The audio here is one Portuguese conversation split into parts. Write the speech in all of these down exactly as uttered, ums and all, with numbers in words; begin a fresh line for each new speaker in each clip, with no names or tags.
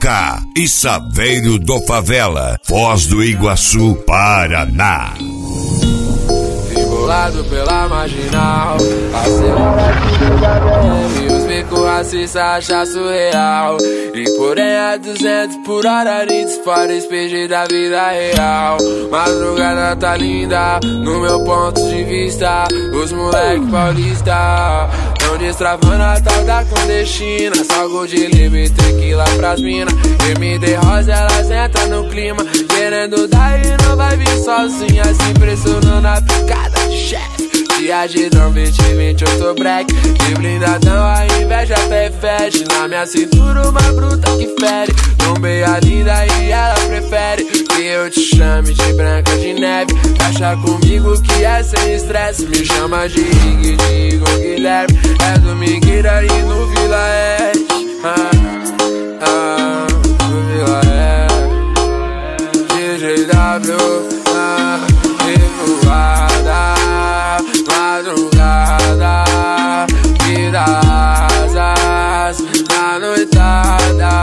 Rocá e Saveiro do Favela, Foz do Iguaçu, Paraná.
Embolado pela marginal, acelera aqui da B M e os becos racistas acham surreal. E porém a duzentos por hora de dispara espeje da vida real. Madrugada tá linda, no meu ponto de vista, os moleque paulista tão destravando a tal da clandestina. Salgo de livre, tequila pras mina. M D Rosa, elas entram no clima, querendo dar e não vai vir sozinha, se impressionando a picada de chefe. De agidão, vinte e vinte, eu tô black. De blindadão, a inveja até feche. Na minha cintura, uma bruta que fere. Tombei a linda e ela prefere que eu te chame de Branca de Neve. Fecha comigo que é sem estresse. Me chama de Ig, de Igor Guilherme. É do Migueira e no Vila Oeste. Ah, ah, no Vila Oeste. D J W, ah, revoada. Madrugada, me dá asas na noitada.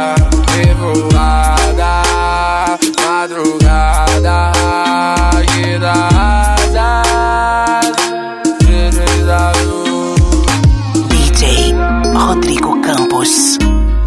Revoada, madrugada, me dá asas.
D J Rodrigo Campos.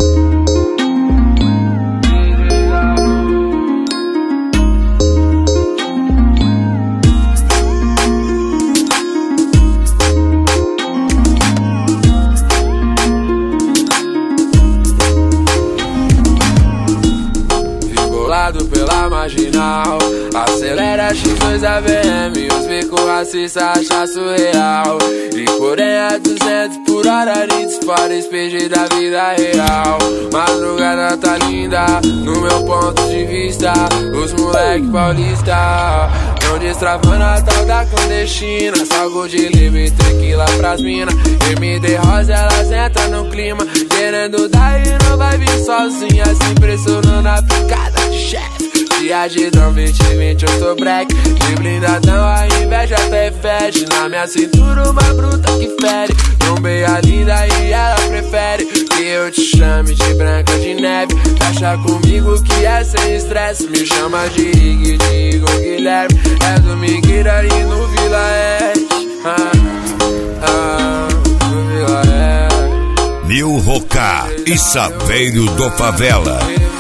Pela marginal, acelera X dois A V M, os becos racistas acham surreal. E porém a duzentos por hora de dispara espeje da vida real. Madrugada tá linda, no meu ponto de vista, os moleque paulista tão destravando a tal da clandestina. Salgo de livre, tequila pras mina. M D Rosa, elas entram no clima, querendo dar e não vai vir sozinha, se impressionando a picada de chefe. De agidão, vinte e vinte, eu tô black. De blindadão, a inveja até feche. Na minha cintura, uma bruta que fere. Tombei a linda e ela prefere que eu te chame de Branca de Neve. Fecha comigo que é sem estresse. Me chama de Ig, de Igor Guilherme. É do Migueira e no Vila Oeste. Ah, ah, no Vila Oeste.
Nil Rocá e Saveiro do Favela.